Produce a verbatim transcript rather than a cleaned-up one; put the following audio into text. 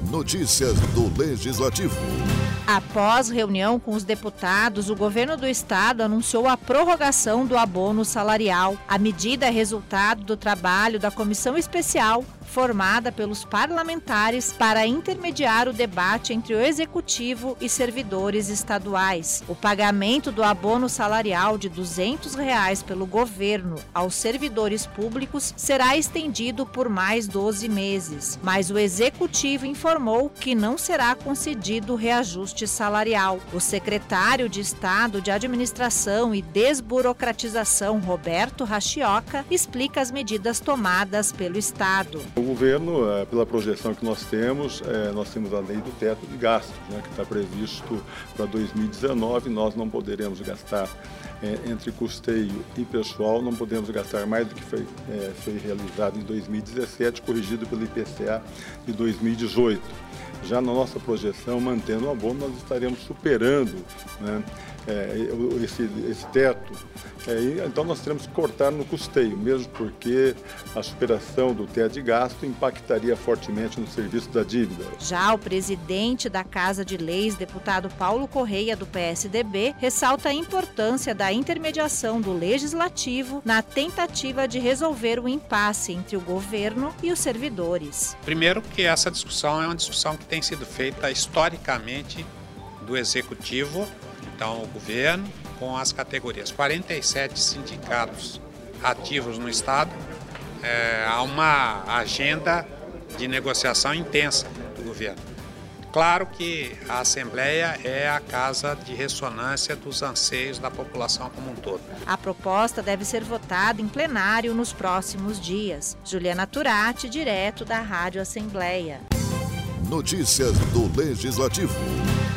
Notícias do Legislativo. Após reunião com os deputados, o governo do estado anunciou a prorrogação do abono salarial. A medida é resultado do trabalho da comissão especial formada pelos parlamentares para intermediar o debate entre o executivo e servidores estaduais. O pagamento do abono salarial de duzentos reais pelo governo aos servidores públicos será estendido por mais doze meses, mas o executivo informou que não será concedido reajuste salarial. O secretário de Estado de Administração e Desburocratização, Roberto Rachioca, explica as medidas tomadas pelo estado. O governo, pela projeção que nós temos, nós temos a lei do teto de gastos, né, que está previsto para dois mil e dezenove. Nós não poderemos gastar entre custeio e pessoal, não podemos gastar mais do que foi, foi realizado em dois mil e dezessete, corrigido pelo I P C A de dois mil e dezoito. Já na nossa projeção, mantendo o abono, nós estaremos superando, né, esse, esse teto. É, então nós teremos que cortar no custeio, mesmo porque a superação do teto de gasto impactaria fortemente no serviço da dívida. Já o presidente da Casa de Leis, deputado Paulo Correia, do P S D B, ressalta a importância da intermediação do Legislativo na tentativa de resolver o impasse entre o governo e os servidores. Primeiro que essa discussão é uma discussão que tem sido feita historicamente do Executivo, então o governo, com as categorias, quarenta e sete sindicatos ativos no estado, é, há uma agenda de negociação intensa do governo. Claro que a Assembleia é a casa de ressonância dos anseios da população como um todo. A proposta deve ser votada em plenário nos próximos dias. Juliana Turati, direto da Rádio Assembleia. Notícias do Legislativo.